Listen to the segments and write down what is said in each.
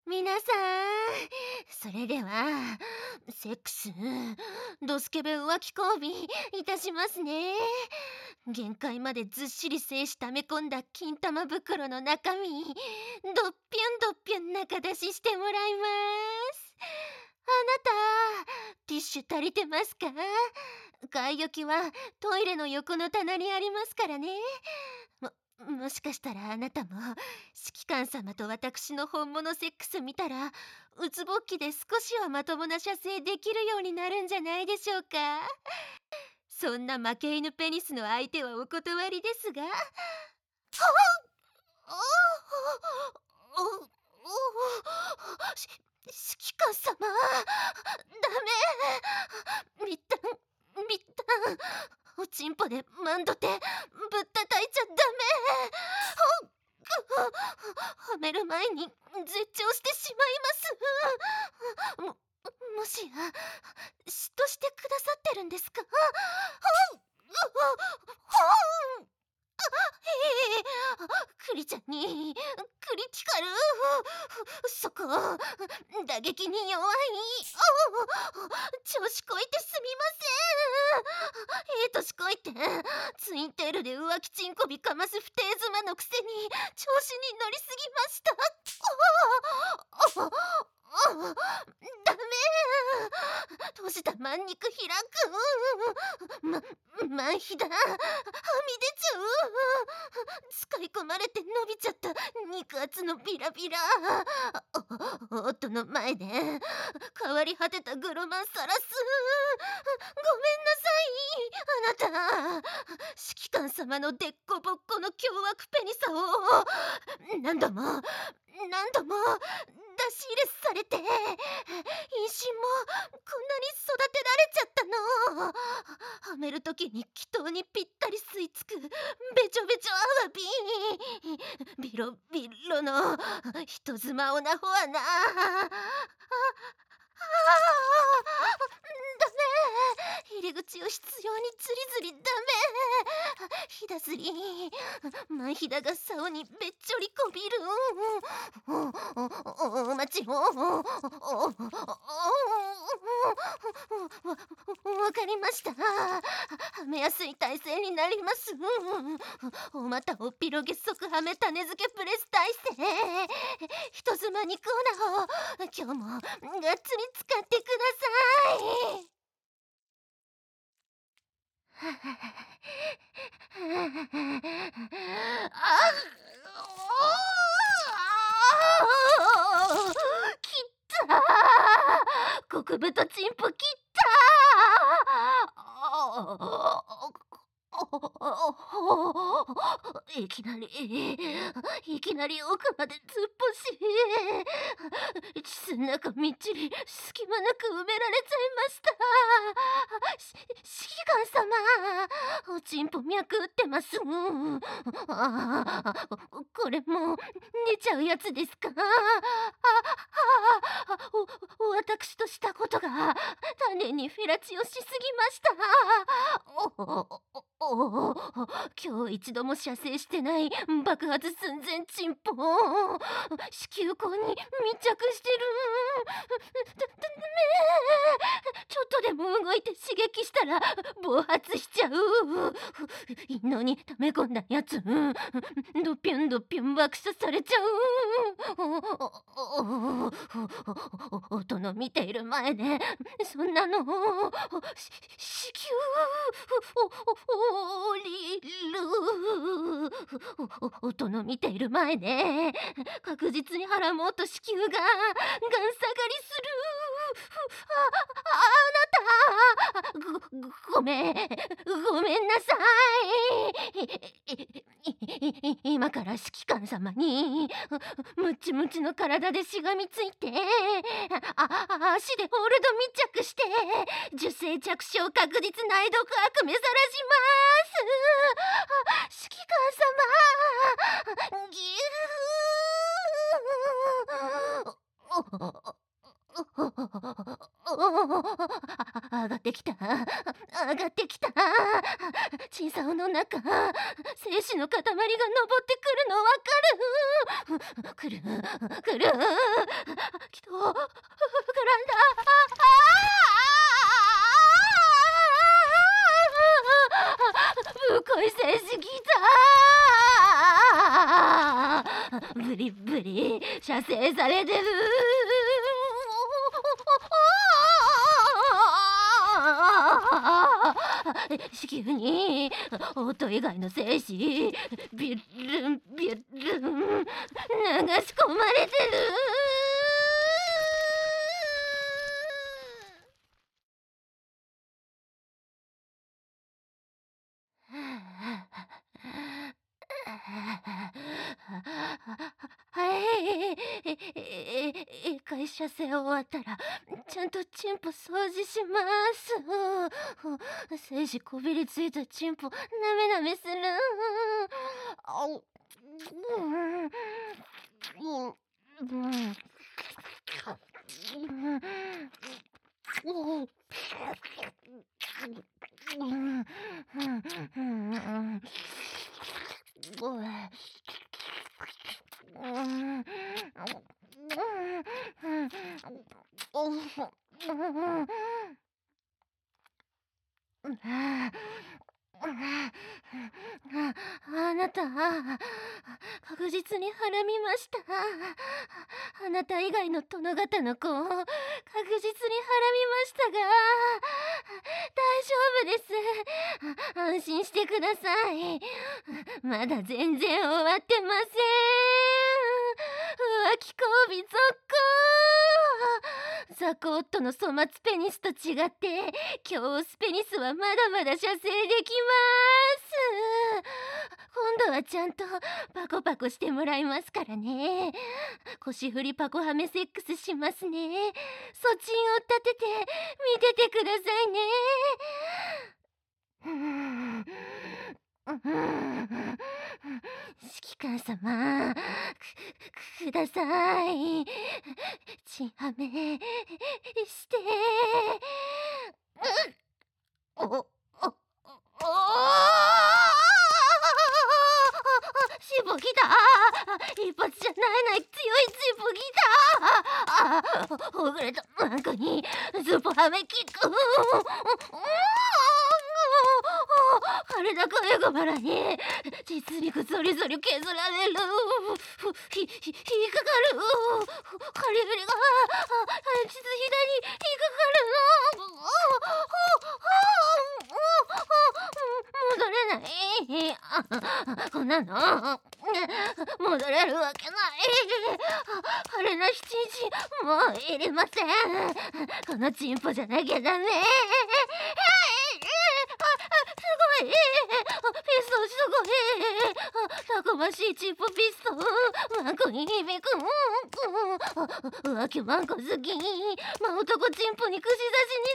皆さん、それでは、セックス、ドスケベ浮気交尾いたしますね。限界までずっしり精子溜め込んだ金玉袋の中身、どっぴゅんどっぴゅん中出ししてもらいます。あなた、ティッシュ足りてますか？買い置きはトイレの横の棚にありますからね。もしかしたらあなたも指揮官様と私の本物セックス見たらうつぼっきで少しはまともな射精できるようになるんじゃないでしょうか。そんな負け犬ペニスの相手はお断りですが。指揮官様、ダメ。みったんみったん、おちんぽでマンドテぶったたいちゃダメ。はめる前に絶頂してしまいます。もしや嫉妬してくださってるんですか？クリちゃんにクリティカル、そこ打撃に弱い。調子こいてすみません。年こいてツインテールで浮気チンコビかます不定妻のくせに調子に乗りすぎました。ダメ。閉じたまん肉開く。まんひだ。はみ出ちゃう。使い込まれて伸びちゃった肉厚のビラビラ。夫の前で変わり果てたグロマンさらす。ごめんなさい、あなた。指揮官様のでっこぼっこの凶悪ペニサを何度も何度も出し入れされて、妊娠もこんなに育てられちゃったの。はめるときに気筒にぴったり吸い付くべちょべちょアワビ、ビロビロの人妻オナホアナ。ダメ。入り口を必要にズリズリダメ。ひだずり、まんひだが竿にべっちょりこびる。お待ちを。わかりました。はめやすい体勢になります。お股を広げ即はめ種付けプレス体勢。人妻肉オナホ、今日もがっつり使ってください。あ切った極太チンポ切ったいきなり奥まで突っ走り、膣の中みっちり隙間なく埋められちゃいました。指揮官様、おちんぽ脈打ってます。これもう寝ちゃうやつですか？私としたことが種にフェラチオしすぎました。今日一度も射精してない爆発寸前チンポ、子宮口に密着してる。ダメ。ちょっとでも動いて刺激したら暴発しちゃう。いんのに溜め込んだやつ、ドピュンドピュン爆射されちゃう。音の見ている前でそんなの子宮降りる。音の見ている前で確実に腹もと子宮ががん下がりする。あなた、ごめんなさい。今から指揮官様にムチムチの体でしがみついて、足でホールド密着して受精着床確実内毒悪目さらします。指揮官様、ぎゅー。上がってきた。 小さおの中、精子の塊が登ってくるのわかる。来る。きっと、膨らんだ。ぶっこい精子きた。ブリブリ射精されてる。子宮に音以外の精子ビュッルンビュッルン流し込まれてる。はい、会社生終わったらちゃんとチンポ掃除します。精子こびりついたチンポなめなめする。あうあなた、確実にはらみました。あなた以外の殿方の子を確実にはらみましたが、大丈夫です。安心してください。まだ全然終わってません。浮気交尾続行。ザコットの粗末ペニスと違って強オスペニスはまだまだ射精できます。今度はちゃんとパコパコしてもらいますからね。腰振りパコはめセックスしますね。そちんを立てて見ててくださいね。指揮官様、ください。チンハメして。しぼきた。一発じゃない強いしぼきた。ほぐれたマンコにズボはめキック。体声がばらに実肉ゾリゾリ削られる。引っかかる。カリブリが膣ひだに引っかかるの。戻れない。こんなの戻れるわけない。あれな七日もういりません。このチンポじゃなきゃダメ。すごい。ピストすごい。たくましいチンポピスト。マンコに響く。浮気マンコ好き。男チンポに串刺し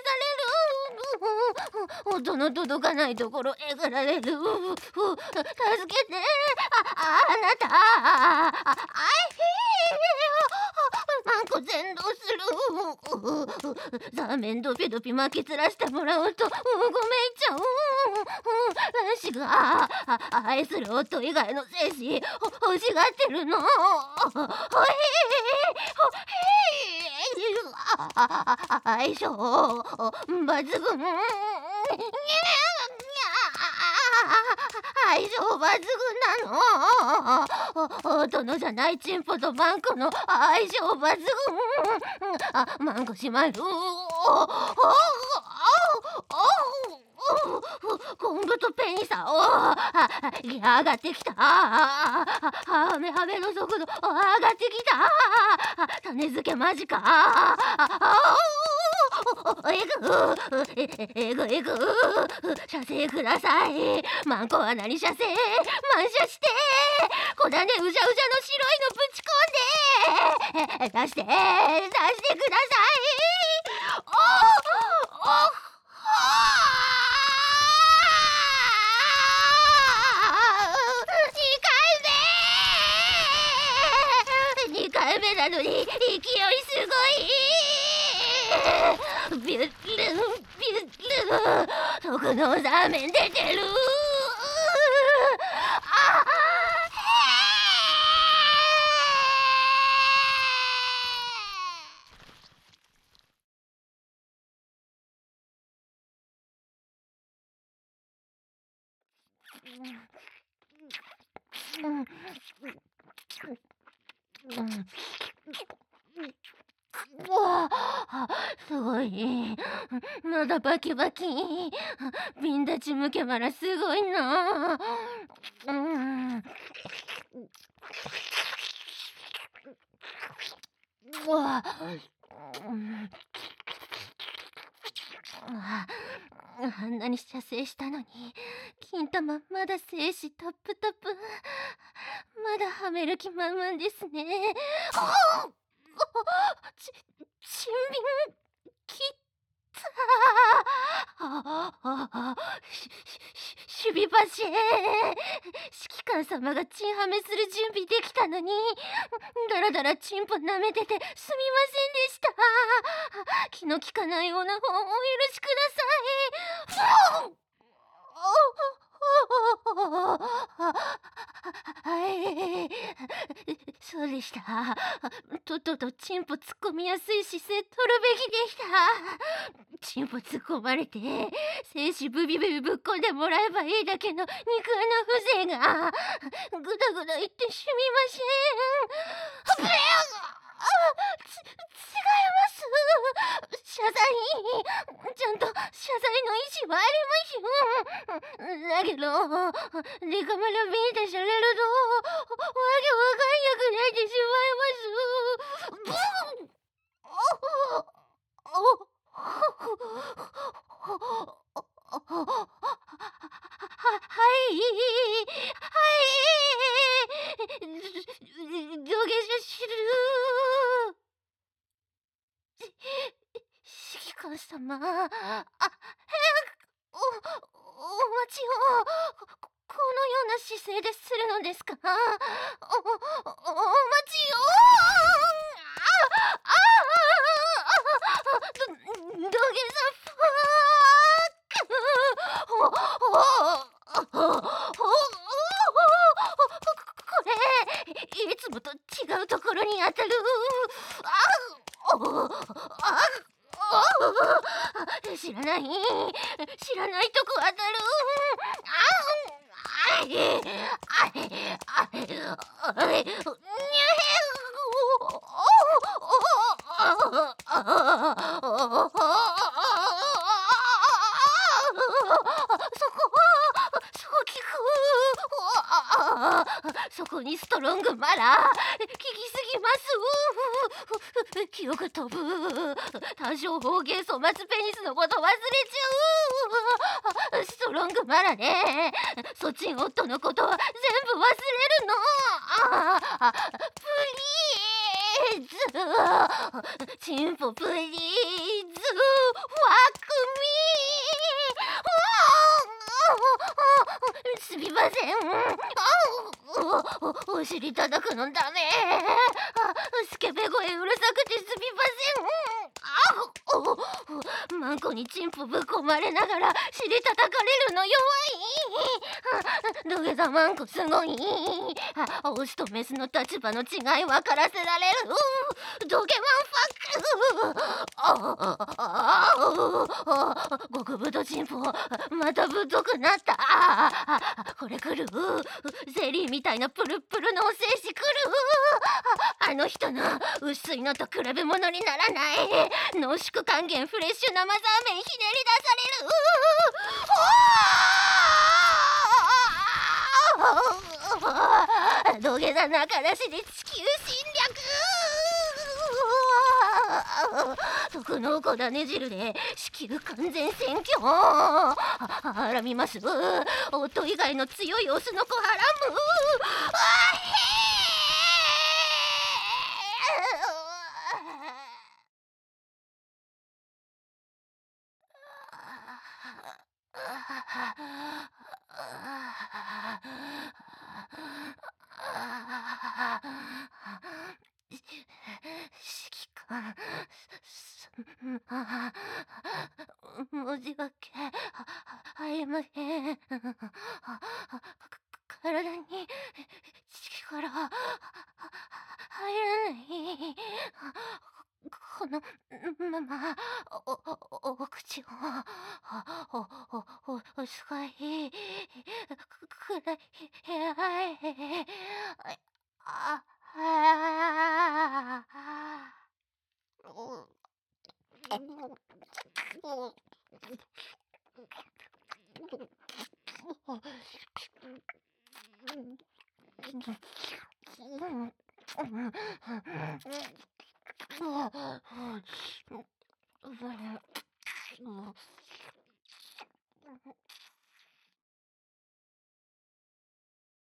にされる。音の届かないところえぐられる。助けて。あなた。マンコ全動する。ザーメンドピドピ巻きつらしてもらうとごめんちゃう。卵子が愛する夫以外の精子欲しがってるの。相性抜群。相性抜群なの。殿じゃないチンポとマンコの相性抜群。マンコしまる。昆布とペニサを上がってきた。ハメハメの速度上がってきた。種付け間近。えぐ射精ください。マンコは何射精満射して小種うじゃうじゃの白いのぶち込んで出してください。2回目なのに勢いすごい。 ビュッルンビュッルン、毒のラーメン出てる。あうわあ、すごい。まだバキバキ。ビン立ち向けばらすごいな。うわうんあんなに射精したのに、金玉まだ精子タップタップ。まだはめる気満々ですね。あち、ちんびん、きった。守備橋へ。指揮官様がチンハメする準備できたのに、だらだらチンポ舐めててすみませんでした。気の利かないような方をお許しください。はい、そうでした。とっととチンポ突っ込みやすい姿勢取るべきでした。チンポ突っ込まれて、精子ブビブビぶっこんでもらえばいいだけの肉穴風情が、ぐだぐだ言ってすみません。違います。謝罪。ちゃんと謝罪の意思はありますよ。だけど、デカマラビータされると、わけわかんなくなってしまいます。はい、はい、土下座する。指揮官様、お、お待ちを、このような姿勢でするのですか？お待ちを。土下座パーク。これ、いつもと違うところに当たる。知らない。知らないとこ当たる。そこにストロングマラー効きすぎます。記憶飛ぶ。多少方言粗末ペニスのこと忘れちゃう。ストロングマラね。そっち夫のことは全部忘れるの。プリーズ。チンポプリーズ。ファックミー。すみません。お尻叩くのダメ。スケベ声うるさくてすみません。マンコにチンポぶっ込まれながら尻叩かれるの弱い。土下座マンコすごい。オスとメスの立場の違い分からせられる。土下マンファック。極太チンポまたぶっとくなった。これ来る。ゼリーみたいなプルプルのお精子来る。あの人の薄いのと比べ物にならない。濃縮還元フレッシュ生ザーメンひねり出される。土下座仲なしで地球侵略。特濃厚だね汁で子宮完全占拠。はらみます。夫以外の強いオスの子はらむ。指揮官あ申し訳ありません。体に力入らない。このままお口をお使いください。ああ。